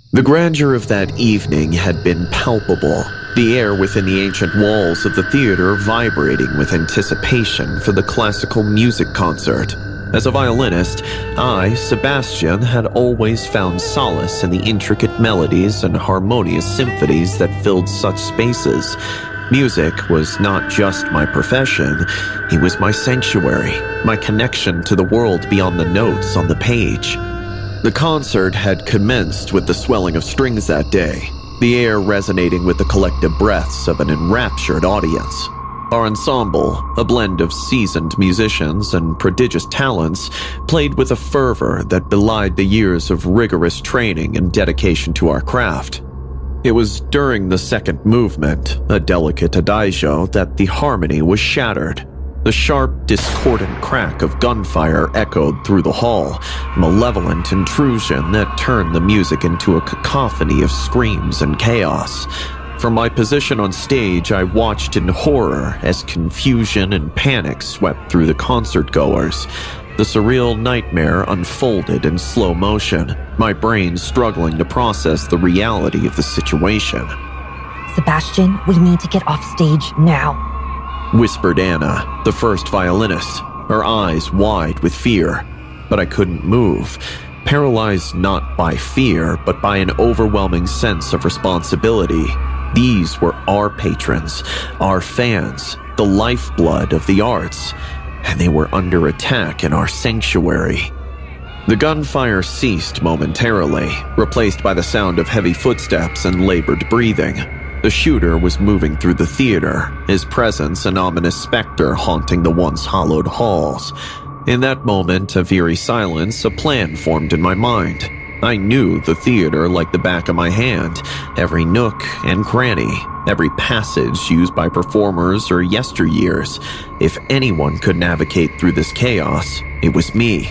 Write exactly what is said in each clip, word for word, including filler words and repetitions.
The grandeur of that evening had been palpable, the air within the ancient walls of the theater vibrating with anticipation for the classical music concert. As a violinist, I, Sebastian, had always found solace in the intricate melodies and harmonious symphonies that filled such spaces. Music was not just my profession, it was my sanctuary, my connection to the world beyond the notes on the page. The concert had commenced with the swelling of strings that day, the air resonating with the collective breaths of an enraptured audience. Our ensemble, a blend of seasoned musicians and prodigious talents, played with a fervor that belied the years of rigorous training and dedication to our craft. It was during the second movement, a delicate adagio, that the harmony was shattered. The sharp, discordant crack of gunfire echoed through the hall, a malevolent intrusion that turned the music into a cacophony of screams and chaos. From my position on stage, I watched in horror as confusion and panic swept through the concert-goers. The surreal nightmare unfolded in slow motion, my brain struggling to process the reality of the situation. Sebastian, we need to get off stage now, whispered Anna, the first violinist, her eyes wide with fear. But I couldn't move, paralyzed not by fear, but by an overwhelming sense of responsibility. These were our patrons, our fans, the lifeblood of the arts, and they were under attack in our sanctuary. The gunfire ceased momentarily, replaced by the sound of heavy footsteps and labored breathing. The shooter was moving through the theater, his presence an ominous specter haunting the once hallowed halls. In that moment of eerie silence, a plan formed in my mind. I knew the theater like the back of my hand, every nook and cranny, every passage used by performers or yesteryears. If anyone could navigate through this chaos, it was me.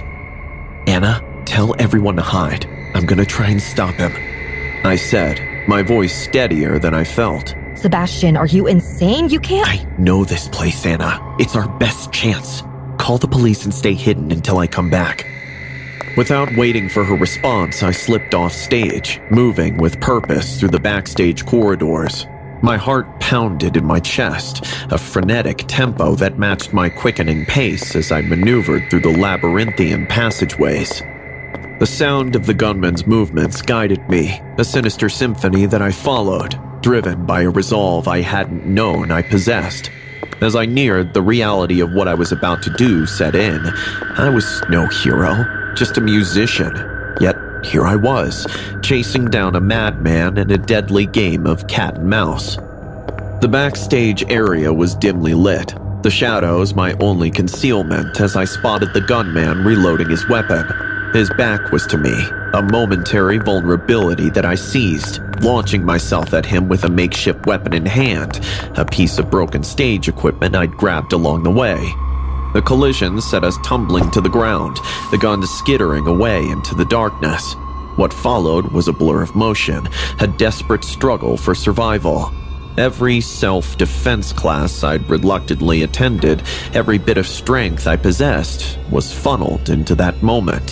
Anna, tell everyone to hide. I'm gonna try and stop him, I said, my voice steadier than I felt. Sebastian, are you insane? You can't— I know this place, Anna. It's our best chance. Call the police and stay hidden until I come back. Without waiting for her response, I slipped off stage, moving with purpose through the backstage corridors. My heart pounded in my chest, a frenetic tempo that matched my quickening pace as I maneuvered through the labyrinthian passageways. The sound of the gunman's movements guided me, a sinister symphony that I followed, driven by a resolve I hadn't known I possessed. As I neared, the reality of what I was about to do set in. I was no hero, just a musician. Yet here I was, chasing down a madman in a deadly game of cat and mouse. The backstage area was dimly lit, the shadows my only concealment as I spotted the gunman reloading his weapon. His back was to me, a momentary vulnerability that I seized, launching myself at him with a makeshift weapon in hand, a piece of broken stage equipment I'd grabbed along the way. The collision set us tumbling to the ground, the gun skittering away into the darkness. What followed was a blur of motion, a desperate struggle for survival. Every self-defense class I'd reluctantly attended, every bit of strength I possessed, was funneled into that moment.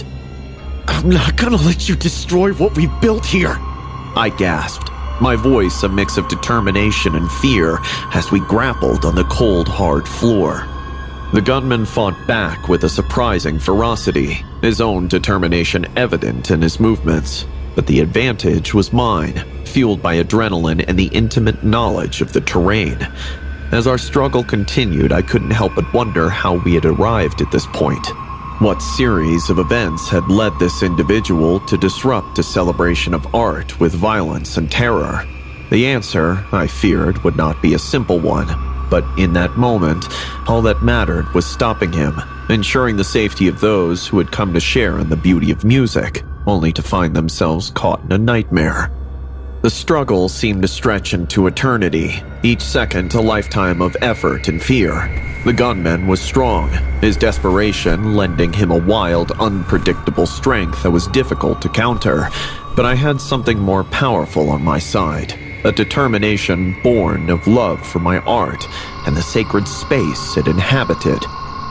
I'm not gonna let you destroy what we've built here, I gasped, my voice a mix of determination and fear as we grappled on the cold, hard floor. The gunman fought back with a surprising ferocity, his own determination evident in his movements. But the advantage was mine, fueled by adrenaline and the intimate knowledge of the terrain. As our struggle continued, I couldn't help but wonder how we had arrived at this point. What series of events had led this individual to disrupt a celebration of art with violence and terror? The answer, I feared, would not be a simple one. But in that moment, all that mattered was stopping him, ensuring the safety of those who had come to share in the beauty of music, only to find themselves caught in a nightmare. The struggle seemed to stretch into eternity, each second a lifetime of effort and fear. The gunman was strong, his desperation lending him a wild, unpredictable strength that was difficult to counter, but I had something more powerful on my side, a determination born of love for my art and the sacred space it inhabited.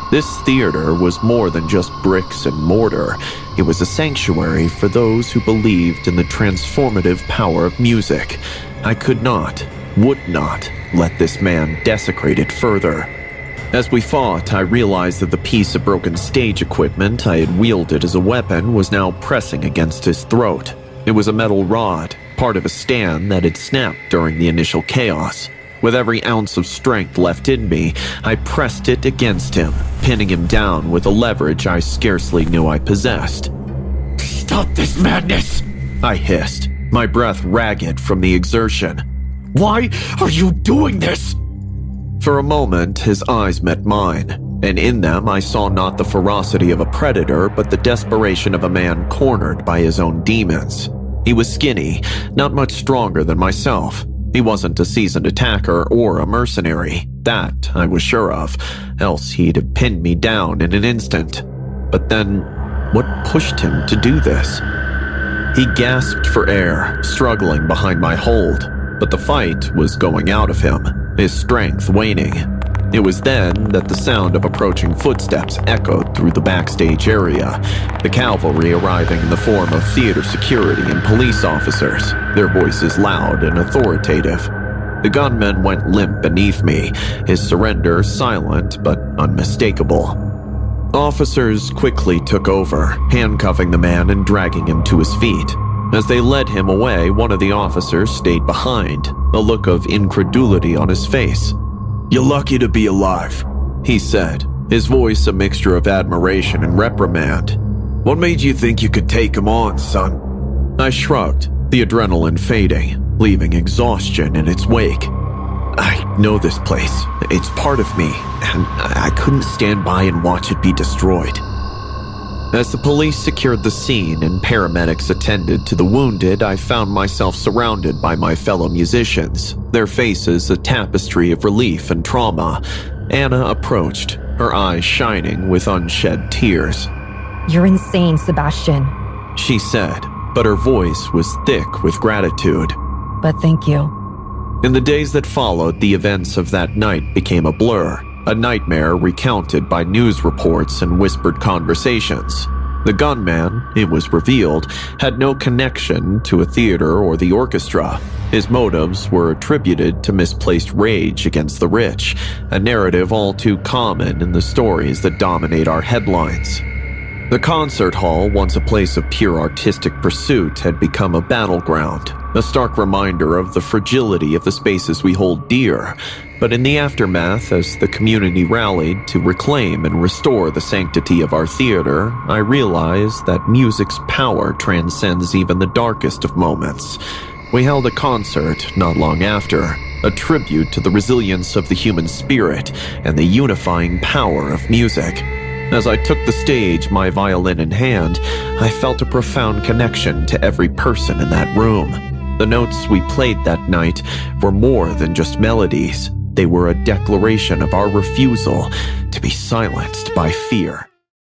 This theater was more than just bricks and mortar. It was a sanctuary for those who believed in the transformative power of music. I could not, would not, let this man desecrate it further. As we fought, I realized that the piece of broken stage equipment I had wielded as a weapon was now pressing against his throat. It was a metal rod, part of a stand that had snapped during the initial chaos. With every ounce of strength left in me, I pressed it against him, pinning him down with a leverage I scarcely knew I possessed. "Stop this madness!" I hissed, my breath ragged from the exertion. "Why are you doing this?" For a moment, his eyes met mine, and in them I saw not the ferocity of a predator, but the desperation of a man cornered by his own demons. He was skinny, not much stronger than myself. He wasn't a seasoned attacker or a mercenary, that I was sure of, else he'd have pinned me down in an instant. But then, what pushed him to do this? He gasped for air, struggling behind my hold, but the fight was going out of him, his strength waning. It was then that the sound of approaching footsteps echoed through the backstage area, the cavalry arriving in the form of theater security and police officers, their voices loud and authoritative. The gunman went limp beneath me, his surrender silent but unmistakable. Officers quickly took over, handcuffing the man and dragging him to his feet. As they led him away, one of the officers stayed behind, a look of incredulity on his face. "You're lucky to be alive," he said, his voice a mixture of admiration and reprimand. "What made you think you could take him on, son?" I shrugged, the adrenaline fading, leaving exhaustion in its wake. "I know this place. It's part of me, and I couldn't stand by and watch it be destroyed." As the police secured the scene and paramedics attended to the wounded, I found myself surrounded by my fellow musicians, their faces a tapestry of relief and trauma. Anna approached, her eyes shining with unshed tears. "You're insane, Sebastian," she said, but her voice was thick with gratitude. "But thank you." In the days that followed, the events of that night became a blur. A nightmare recounted by news reports and whispered conversations. The gunman, it was revealed, had no connection to a theater or the orchestra. His motives were attributed to misplaced rage against the rich, a narrative all too common in the stories that dominate our headlines. The concert hall, once a place of pure artistic pursuit, had become a battleground, a stark reminder of the fragility of the spaces we hold dear. But in the aftermath, as the community rallied to reclaim and restore the sanctity of our theater, I realized that music's power transcends even the darkest of moments. We held a concert not long after, a tribute to the resilience of the human spirit and the unifying power of music. As I took the stage, my violin in hand, I felt a profound connection to every person in that room. The notes we played that night were more than just melodies. They were a declaration of our refusal to be silenced by fear.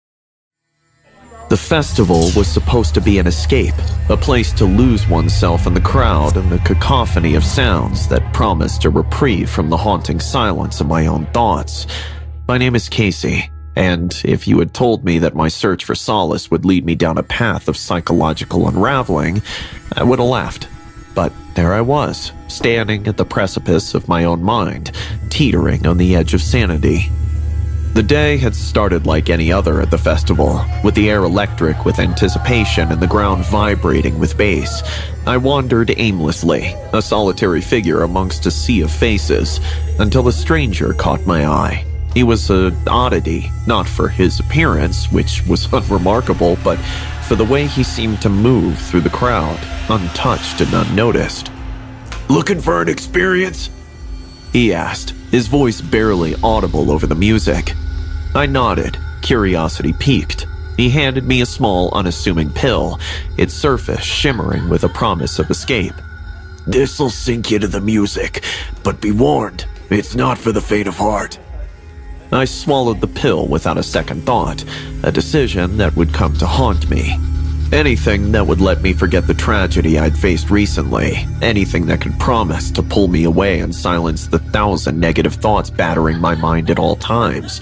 The festival was supposed to be an escape, a place to lose oneself in the crowd and the cacophony of sounds that promised a reprieve from the haunting silence of my own thoughts. My name is Casey, and if you had told me that my search for solace would lead me down a path of psychological unraveling, I would have laughed. But there I was, standing at the precipice of my own mind, teetering on the edge of sanity. The day had started like any other at the festival, with the air electric with anticipation and the ground vibrating with bass. I wandered aimlessly, a solitary figure amongst a sea of faces, until a stranger caught my eye. He was an oddity, not for his appearance, which was unremarkable, but for the way he seemed to move through the crowd, untouched and unnoticed. "Looking for an experience?" he asked, his voice barely audible over the music. I nodded, curiosity piqued. He handed me a small, unassuming pill, its surface shimmering with a promise of escape. "This'll sink you to the music, but be warned, it's not for the faint of heart." I swallowed the pill without a second thought, a decision that would come to haunt me. Anything that would let me forget the tragedy I'd faced recently, anything that could promise to pull me away and silence the thousand negative thoughts battering my mind at all times.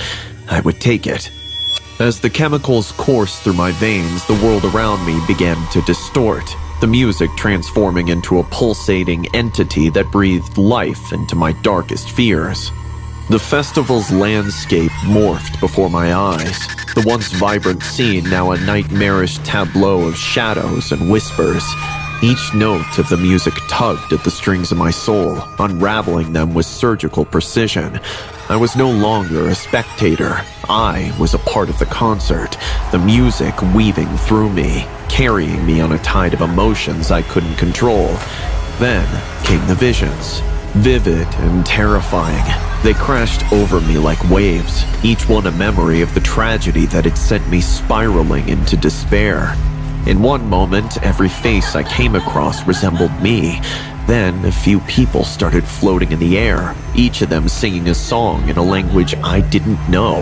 I would take it. As the chemicals coursed through my veins, the world around me began to distort, the music transforming into a pulsating entity that breathed life into my darkest fears. The festival's landscape morphed before my eyes, the once vibrant scene now a nightmarish tableau of shadows and whispers. Each note of the music tugged at the strings of my soul, unraveling them with surgical precision. I was no longer a spectator. I was a part of the concert, the music weaving through me, carrying me on a tide of emotions I couldn't control. Then came the visions, vivid and terrifying. They crashed over me like waves, each one a memory of the tragedy that had sent me spiraling into despair. In one moment, every face I came across resembled me. Then, a few people started floating in the air, each of them singing a song in a language I didn't know.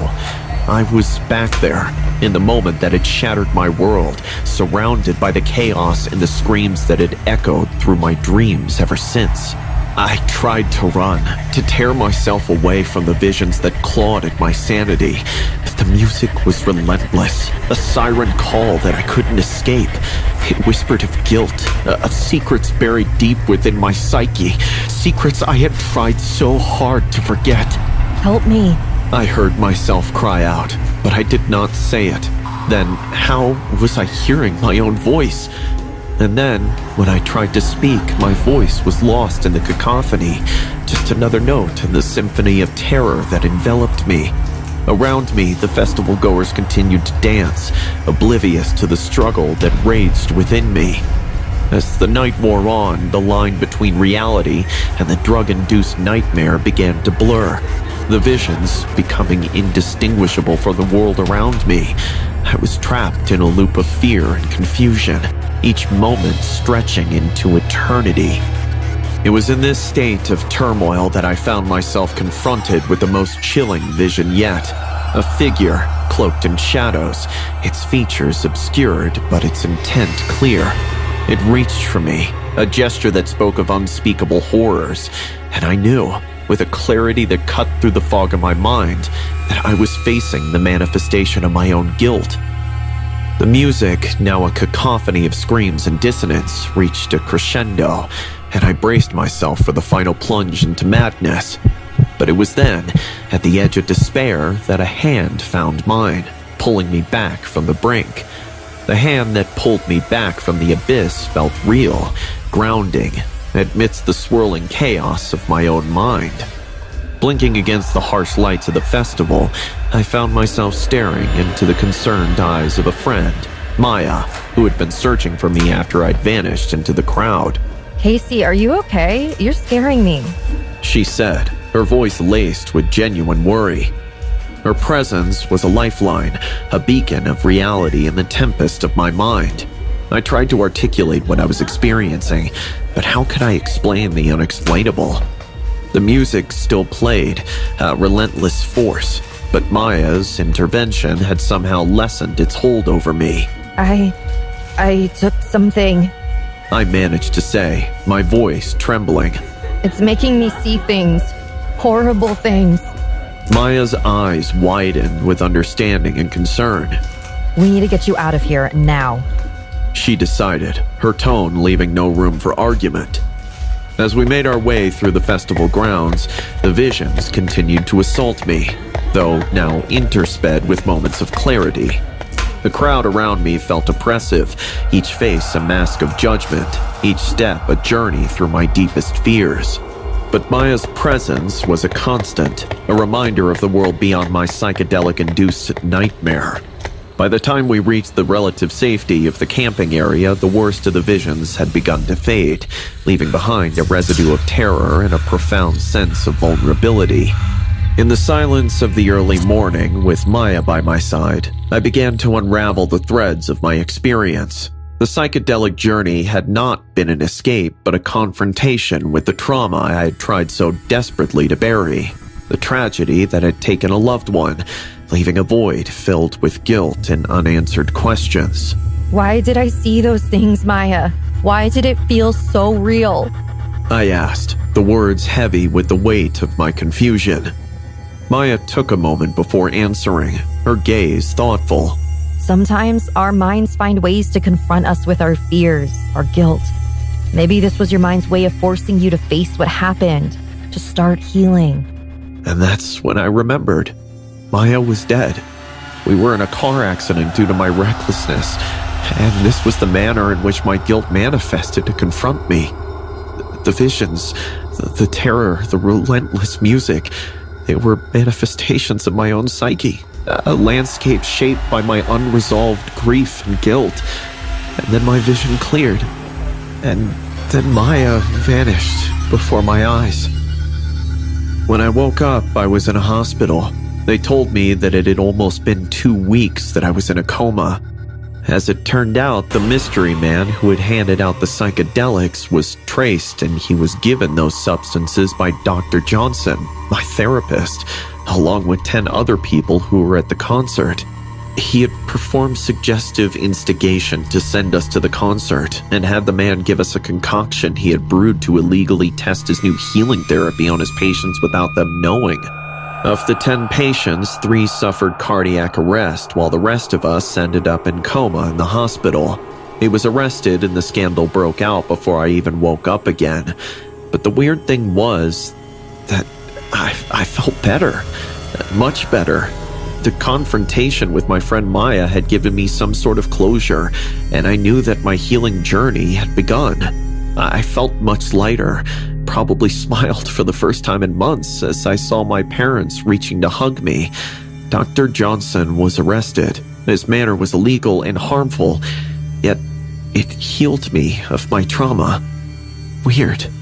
I was back there, in the moment that had shattered my world, surrounded by the chaos and the screams that had echoed through my dreams ever since. I tried to run, to tear myself away from the visions that clawed at my sanity, but the music was relentless, a siren call that I couldn't escape. It whispered of guilt, of secrets buried deep within my psyche, secrets I had tried so hard to forget. Help me. I heard myself cry out, but I did not say it. Then how was I hearing my own voice? And then, when I tried to speak, my voice was lost in the cacophony, just another note in the symphony of terror that enveloped me. Around me, the festival goers continued to dance, oblivious to the struggle that raged within me. As the night wore on, the line between reality and the drug-induced nightmare began to blur, the visions becoming indistinguishable from the world around me. I was trapped in a loop of fear and confusion, each moment stretching into eternity. It was in this state of turmoil that I found myself confronted with the most chilling vision yet. A figure, cloaked in shadows, its features obscured but its intent clear. It reached for me, a gesture that spoke of unspeakable horrors, and I knew, with a clarity that cut through the fog of my mind, that I was facing the manifestation of my own guilt. The music, now a cacophony of screams and dissonance, reached a crescendo, and I braced myself for the final plunge into madness. But it was then, at the edge of despair, that a hand found mine, pulling me back from the brink. The hand that pulled me back from the abyss felt real, grounding, amidst the swirling chaos of my own mind. Blinking against the harsh lights of the festival, I found myself staring into the concerned eyes of a friend, Maya, who had been searching for me after I'd vanished into the crowd. Casey, are you okay? You're scaring me. She said, her voice laced with genuine worry. Her presence was a lifeline, a beacon of reality in the tempest of my mind. I tried to articulate what I was experiencing, but how could I explain the unexplainable? The music still played, a relentless force, but Maya's intervention had somehow lessened its hold over me. I... I took something. I managed to say, my voice trembling. It's making me see things. Horrible things. Maya's eyes widened with understanding and concern. We need to get you out of here now. She decided, her tone leaving no room for argument. As we made our way through the festival grounds, the visions continued to assault me, though now intersped with moments of clarity. The crowd around me felt oppressive, each face a mask of judgment, each step a journey through my deepest fears. But Maya's presence was a constant, a reminder of the world beyond my psychedelic-induced nightmare. By the time we reached the relative safety of the camping area, the worst of the visions had begun to fade, leaving behind a residue of terror and a profound sense of vulnerability. In the silence of the early morning, with Maya by my side, I began to unravel the threads of my experience. The psychedelic journey had not been an escape, but a confrontation with the trauma I had tried so desperately to bury. The tragedy that had taken a loved one, leaving a void filled with guilt and unanswered questions. Why did I see those things, Maya? Why did it feel so real? I asked, the words heavy with the weight of my confusion. Maya took a moment before answering, her gaze thoughtful. Sometimes our minds find ways to confront us with our fears, our guilt. Maybe this was your mind's way of forcing you to face what happened, to start healing. And that's when I remembered. Maya was dead. We were in a car accident due to my recklessness, and this was the manner in which my guilt manifested to confront me. The visions, the, the terror, the relentless music, they were manifestations of my own psyche, a landscape shaped by my unresolved grief and guilt. And then my vision cleared, and then Maya vanished before my eyes. When I woke up, I was in a hospital. They told me that it had almost been two weeks that I was in a coma. As it turned out, the mystery man who had handed out the psychedelics was traced, and he was given those substances by Doctor Johnson, my therapist, along with ten other people who were at the concert. He had performed suggestive instigation to send us to the concert and had the man give us a concoction he had brewed to illegally test his new healing therapy on his patients without them knowing. Of the ten patients, three suffered cardiac arrest, while the rest of us ended up in coma in the hospital. He was arrested and the scandal broke out before I even woke up again. But the weird thing was that I, I felt better, much better. The confrontation with my friend Maya had given me some sort of closure, and I knew that my healing journey had begun. I felt much lighter, probably smiled for the first time in months as I saw my parents reaching to hug me. Doctor Johnson was arrested. His manner was illegal and harmful, yet it healed me of my trauma. Weird.